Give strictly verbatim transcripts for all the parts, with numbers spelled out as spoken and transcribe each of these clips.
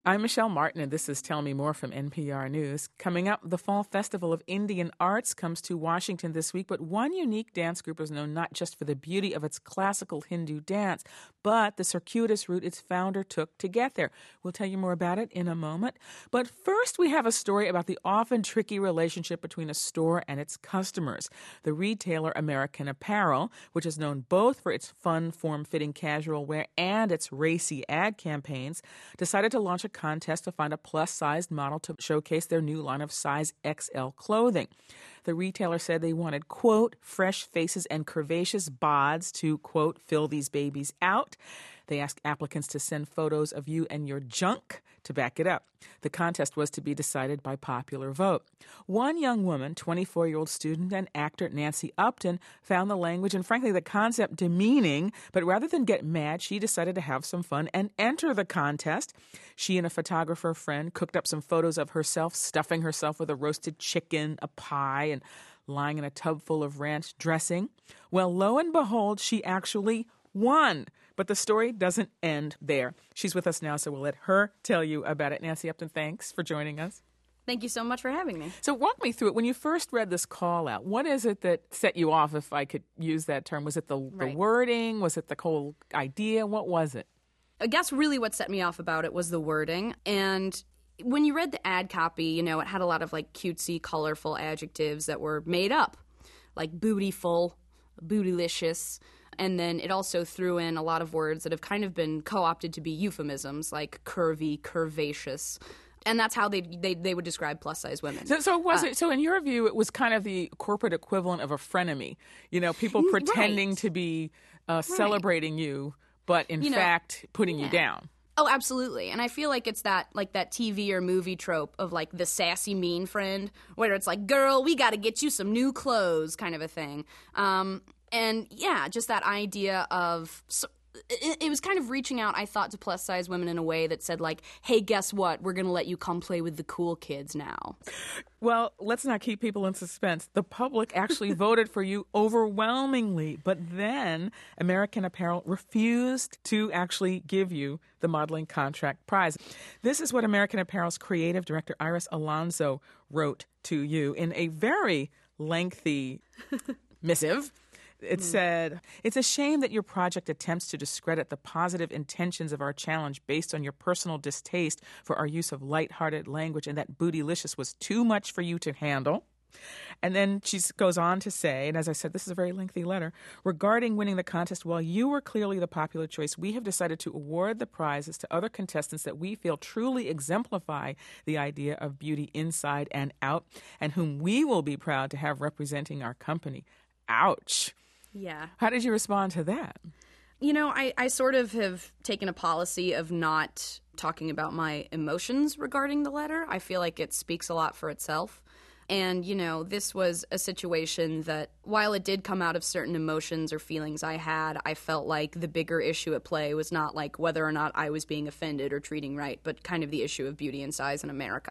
I'm Michelle Martin, and this is Tell Me More from N P R News. Coming up, the Fall Festival of Indian Arts comes to Washington this week, but one unique dance group is known not just for the beauty of its classical Hindu dance, but the circuitous route its founder took to get there. We'll tell you more about it in a moment. But first, we have a story about the often tricky relationship between a store and its customers. The retailer American Apparel, which is known both for its fun, form-fitting casual wear and its racy ad campaigns, decided to launch a contest to find a plus-sized model to showcase their new line of size X L clothing. The retailer said they wanted, quote, fresh faces and curvaceous bods to, quote, fill these babies out. They asked applicants to send photos of you and your junk to back it up. The contest was to be decided by popular vote. One young woman, twenty-four-year-old student and actor Nancy Upton, found the language and, frankly, the concept demeaning, but rather than get mad, she decided to have some fun and enter the contest. She and a photographer friend cooked up some photos of herself stuffing herself with a roasted chicken, a pie, and lying in a tub full of ranch dressing. Well, lo and behold, she actually won. But the story doesn't end there. She's with us now, so we'll let her tell you about it. Nancy Upton, thanks for joining us. Thank you so much for having me. So walk me through it. When you first read this call out, what is it that set you off, if I could use that term? Was it the, right. the wording? Was it the whole idea? What was it? I guess really what set me off about it was the wording. And when you read the ad copy, you know, it had a lot of like cutesy, colorful adjectives that were made up, like bootyful, bootylicious. And then it also threw in a lot of words that have kind of been co-opted to be euphemisms, like curvy, curvaceous. And that's how they they, they would describe plus-size women. So, so was uh, it? So in your view, it was kind of the corporate equivalent of a frenemy. You know, people pretending right. to be uh, celebrating right. you, but in you fact know, putting yeah. you down. Oh, absolutely. And I feel like it's that like that T V or movie trope of like the sassy mean friend, where it's like, girl, we got to get you some new clothes kind of a thing. Um, and yeah, just that idea of so, it, it was kind of reaching out, I thought, to plus size women in a way that said like, hey, guess what? We're going to let you come play with the cool kids now. Well, let's not keep people in suspense. The public actually voted for you overwhelmingly, but then American Apparel refused to actually give you the modeling contract prize. This is what American Apparel's creative director, Iris Alonso, wrote to you in a very lengthy missive. It said, it's a shame that your project attempts to discredit the positive intentions of our challenge based on your personal distaste for our use of lighthearted language, and that bootylicious was too much for you to handle. And then she goes on to say, and as I said, this is a very lengthy letter, regarding winning the contest, while you were clearly the popular choice, we have decided to award the prizes to other contestants that we feel truly exemplify the idea of beauty inside and out, and whom we will be proud to have representing our company. Ouch. Yeah. How did you respond to that? You know, I, I sort of have taken a policy of not talking about my emotions regarding the letter. I feel like it speaks a lot for itself. And, you know, this was a situation that, while it did come out of certain emotions or feelings I had, I felt like the bigger issue at play was not like whether or not I was being offended or treating right, but kind of the issue of beauty and size in America.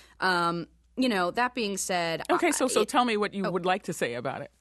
Um, you know, that being said... Okay, so, so it, tell me what you oh. would like to say about it.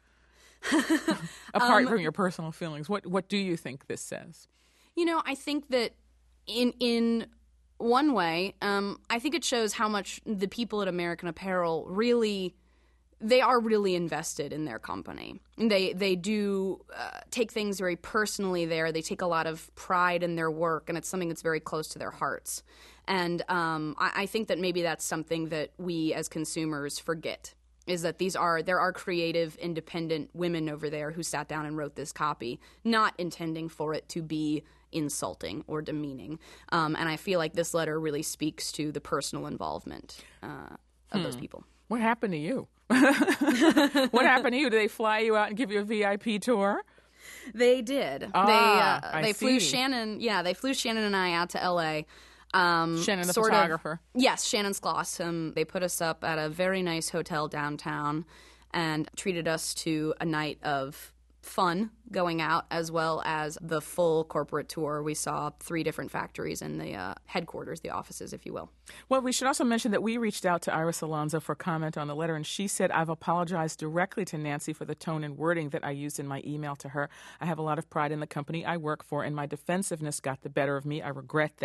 Apart um, from your personal feelings, what what do you think this says? You know, I think that in in one way, um, I think it shows how much the people at American Apparel really, they are really invested in their company. They they do uh, take things very personally there. They take a lot of pride in their work, and it's something that's very close to their hearts. And um, I, I think that maybe that's something that we as consumers forget. Is that these are there are creative, independent women over there who sat down and wrote this copy, not intending for it to be insulting or demeaning. Um, and I feel like this letter really speaks to the personal involvement uh, of hmm. those people. What happened to you? What happened to you? Did they fly you out and give you a V I P tour? They did. Ah, they uh, I they see. flew Shannon. Yeah, they flew Shannon and I out to L A. Um, Shannon, the sort photographer. Of, yes, Shannon Skloss. Um, they put us up at a very nice hotel downtown and treated us to a night of fun going out, as well as the full corporate tour. We saw three different factories and the uh, headquarters, the offices, if you will. Well, we should also mention that we reached out to Iris Alonso for comment on the letter, and she said, I've apologized directly to Nancy for the tone and wording that I used in my email to her. I have a lot of pride in the company I work for, and my defensiveness got the better of me. I regret that.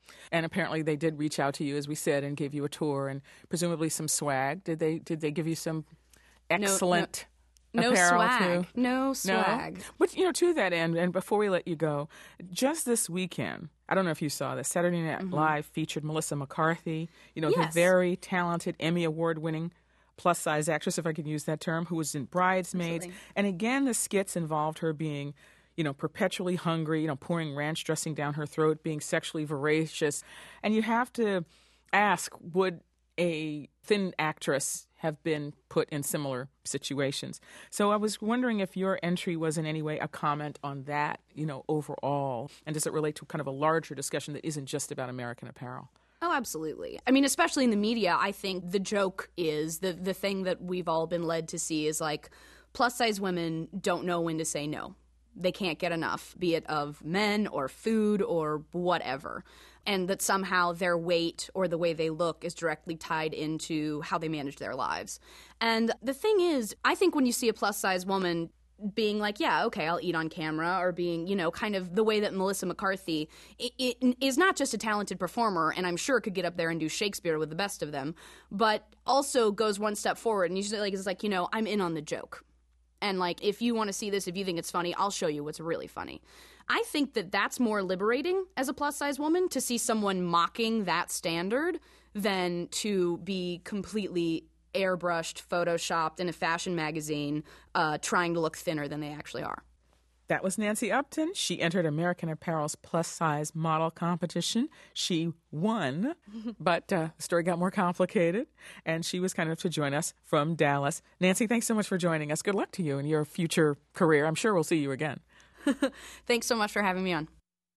And apparently they did reach out to you, as we said, and gave you a tour and presumably some swag. Did they Did they give you some excellent no, no, apparel no swag. too? No swag. No? But, you know, to that end, and before we let you go, just this weekend, I don't know if you saw this, Saturday Night mm-hmm. Live featured Melissa McCarthy, you know, yes. the very talented Emmy Award-winning plus-size actress, if I could use that term, who was in Bridesmaids. Absolutely. And again, the skits involved her being, you know, perpetually hungry, you know, pouring ranch dressing down her throat, being sexually voracious. And you have to ask, would a thin actress have been put in similar situations? So I was wondering if your entry was in any way a comment on that, you know, overall, and does it relate to kind of a larger discussion that isn't just about American Apparel? Oh, absolutely. I mean, especially in the media, I think the joke is, the the thing that we've all been led to see is like, plus-size women don't know when to say no. They can't get enough, be it of men or food or whatever. And that somehow their weight or the way they look is directly tied into how they manage their lives. And the thing is, I think when you see a plus-size woman being like, yeah, okay, I'll eat on camera, or being, you know, kind of the way that Melissa McCarthy it, it is not just a talented performer, and I'm sure could get up there and do Shakespeare with the best of them, but also goes one step forward and usually like is like, you know, I'm in on the joke. And like, if you want to see this, if you think it's funny, I'll show you what's really funny. I think that that's more liberating as a plus-size woman, to see someone mocking that standard than to be completely airbrushed, photoshopped in a fashion magazine, uh, trying to look thinner than they actually are. That was Nancy Upton. She entered American Apparel's plus-size model competition. She won, but uh, the story got more complicated, and she was kind enough to join us from Dallas. Nancy, thanks so much for joining us. Good luck to you in your future career. I'm sure we'll see you again. Thanks so much for having me on.